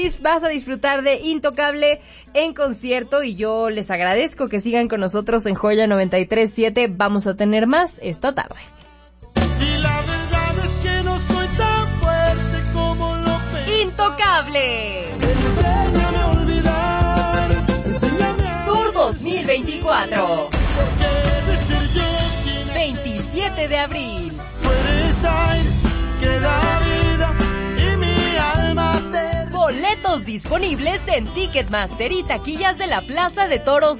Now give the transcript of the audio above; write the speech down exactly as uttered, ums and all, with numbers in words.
Vas a disfrutar de Intocable en concierto y yo les agradezco que sigan con nosotros en Joya noventa y tres punto siete. Vamos a tener más esta tarde. Y la verdad es que no soy tan fuerte como lo pensaba. Intocable. Enséñame a olvidar. Enséñame a Tour dos mil veinticuatro. ¿Por qué decir yo quién veintisiete de abril. puedes aire que da vida y mi alma te... Boletos disponibles en Ticketmaster y taquillas de la Plaza de Toros